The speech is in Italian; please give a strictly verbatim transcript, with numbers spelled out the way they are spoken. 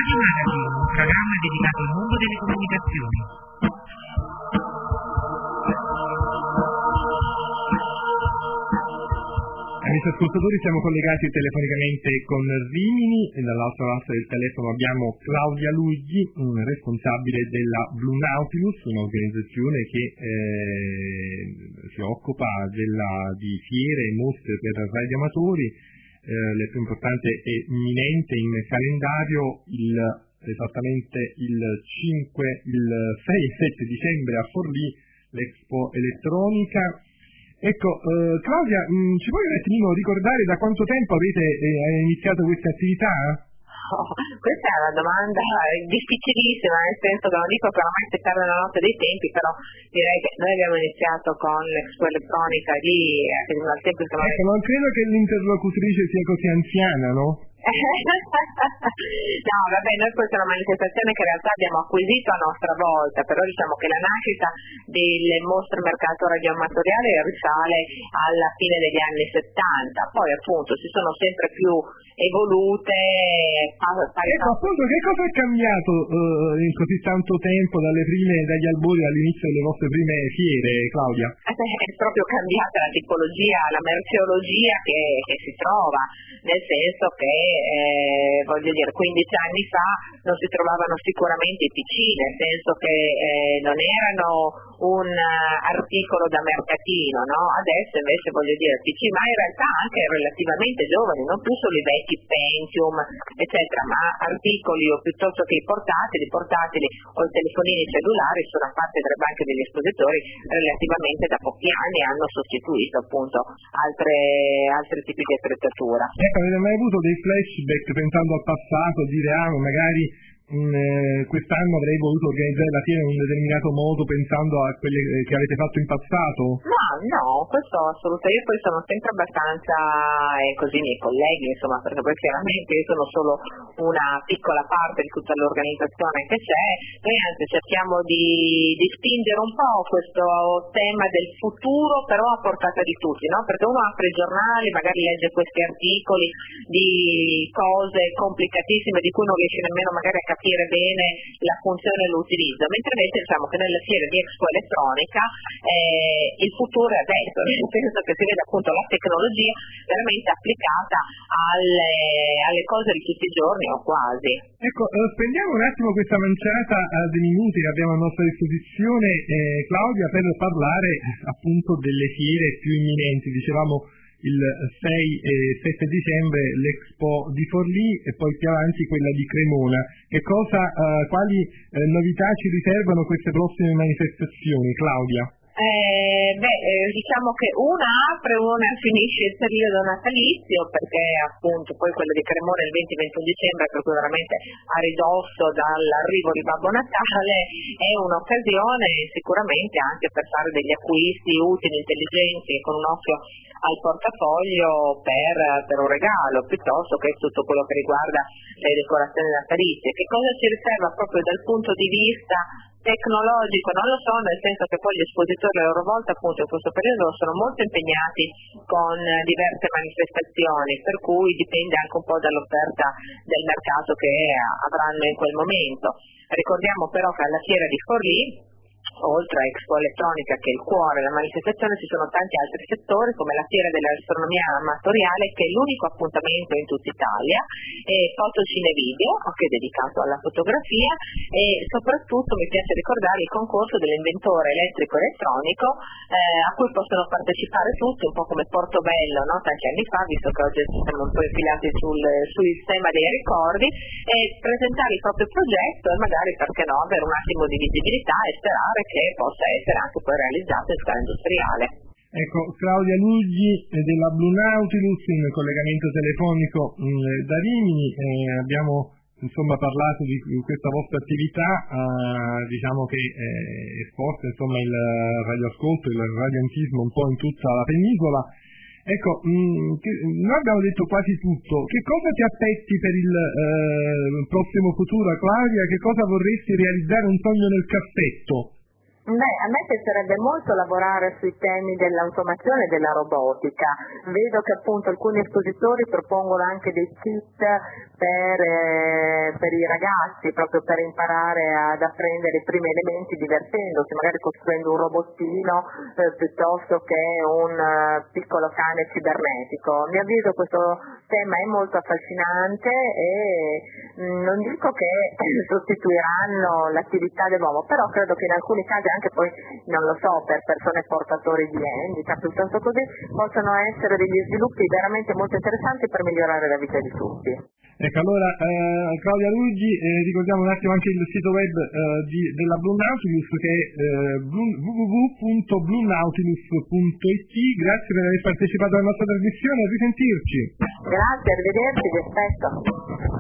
Radio Magazine, un programma dedicato al mondo delle comunicazioni. Amici ascoltatori, siamo collegati telefonicamente con Rimini e dall'altra parte del telefono abbiamo Claudia Lugli, responsabile della Blue Nautilus, un'organizzazione che eh, si occupa della, di fiere e mostre per radioamatori. Eh, la più importante e imminente in calendario il, esattamente il cinque, il sei e sette dicembre a Forlì, l'Expo Elettronica. Ecco, eh, Claudia, mh, ci puoi un attimino ricordare da quanto tempo avete eh, iniziato questa attività? Oh, questa è una domanda difficilissima, nel senso che non dico che ormai si perde la notte dei tempi, però direi che noi abbiamo iniziato con l'Expo Elettronica di al tempo che ecco, non credo che l'interlocutrice sia così anziana, no? No, vabbè, noi questa è una manifestazione che in realtà abbiamo acquisito a nostra volta, però diciamo che la nascita del mostro mercato radioamatoriale risale alla fine degli anni settanta, poi appunto si sono sempre più evolute. Ecco, appunto, che cosa è cambiato uh, in così tanto tempo dalle prime, dagli albori all'inizio delle vostre prime fiere, Claudia? È proprio cambiata la tipologia, la merceologia che, che si trova, nel senso che eh, voglio dire, quindici anni fa non si trovavano sicuramente i P C, nel senso che eh, non erano un uh, articolo da mercatino, no? Adesso invece voglio dire P C, ma in realtà anche relativamente giovani, non più solo i vecchi Pentium, eccetera, ma articoli o piuttosto che i portatili, portatili o i telefonini cellulari sono parte delle banche degli espositori relativamente da pochi anni hanno sostituito appunto altre, altri tipi di attrezzatura. Ecco, avete mai avuto dei flashback pensando al passato, dire ah magari mh, eh, quest'anno avrei voluto organizzare la fiera in un determinato modo pensando a quelle che avete fatto in passato? No, no, questo assolutamente, io poi sono sempre abbastanza, e così i miei colleghi, insomma, perché poi chiaramente io sono solo una piccola parte di tutta l'organizzazione che c'è, noi anzi cerchiamo di, di spingere un po' questo tema del futuro, però a portata di tutti, no? Perché uno apre i giornali, magari legge questi articoli di cose complicatissime di cui non riesce nemmeno magari a capire bene la funzione e l'utilizzo, mentre invece diciamo che nelle fiere di Expo Elettronica eh, il futuro è adesso, nel senso che si vede appunto la tecnologia veramente applicata alle, alle cose di tutti i giorni o quasi. Ecco, eh, spendiamo un attimo questa manciata eh, di minuti che abbiamo a nostra disposizione, eh, Claudia, per parlare appunto delle fiere più imminenti. Dicevamo il sei e sette dicembre l'Expo di Forlì e poi più avanti quella di Cremona. Che cosa, eh, quali eh, novità ci riservano queste prossime manifestazioni, Claudia? Eh, beh, eh, diciamo che una apre, una finisce il periodo natalizio, perché appunto poi quella di Cremona il venti ventuno dicembre, per cui veramente a ridosso dall'arrivo di Babbo Natale, è un'occasione sicuramente anche per fare degli acquisti utili, intelligenti e con un occhio al portafoglio per, per un regalo, piuttosto che tutto quello che riguarda le decorazioni natalizie. Che cosa ci riserva proprio dal punto di vista tecnologico? Non lo so, nel senso che poi gli espositori a loro volta appunto in questo periodo sono molto impegnati con diverse manifestazioni, per cui dipende anche un po' dall'offerta del mercato che avranno in quel momento. Ricordiamo però che alla fiera di Forlì, oltre a Expo Elettronica che è il cuore della manifestazione, ci sono tanti altri settori come la fiera dell'astronomia amatoriale, che è l'unico appuntamento in tutta Italia, e fotocine video che è dedicato alla fotografia, e soprattutto mi piace ricordare il concorso dell'inventore elettrico elettronico eh, a cui possono partecipare tutti, un po' come Portobello, no? Tanti anni fa, visto che oggi siamo un po' infilati sul, sul tema dei ricordi, e presentare il proprio progetto e magari, perché no, avere un attimo di visibilità e sperare che possa essere anche poi realizzato in scala industriale. Ecco, Claudia Lugli della Blue Nautilus in collegamento telefonico mh, da Rimini, eh, abbiamo insomma parlato di questa vostra attività, eh, diciamo che eh, forse insomma il radioascolto, il radioantismo un po' in tutta la penisola. Ecco, mh, che, noi abbiamo detto quasi tutto. Che cosa ti aspetti per il eh, prossimo futuro, Claudia? Che cosa vorresti realizzare, un sogno nel cassetto? Beh, a me piacerebbe molto lavorare sui temi dell'automazione e della robotica. Vedo che appunto alcuni espositori propongono anche dei kit per, eh, per i ragazzi, proprio per imparare ad apprendere i primi elementi divertendosi, magari costruendo un robottino eh, piuttosto che un uh, piccolo cane cibernetico. Mi avviso questo tema è molto affascinante e mh, non dico che sostituiranno l'attività dell'uomo, però credo che in alcuni casi anche poi, non lo so, per persone portatori di handicap, piuttosto così, possono essere degli sviluppi veramente molto interessanti per migliorare la vita di tutti. Ecco, allora eh, Claudia Luigi, eh, ricordiamo un attimo anche il sito web eh, di, della Blue Nautilus, che è eh, w w w punto blue nautilus punto i t. Grazie per aver partecipato alla nostra trasmissione, a risentirci. Grazie, arrivederci, vi aspetto.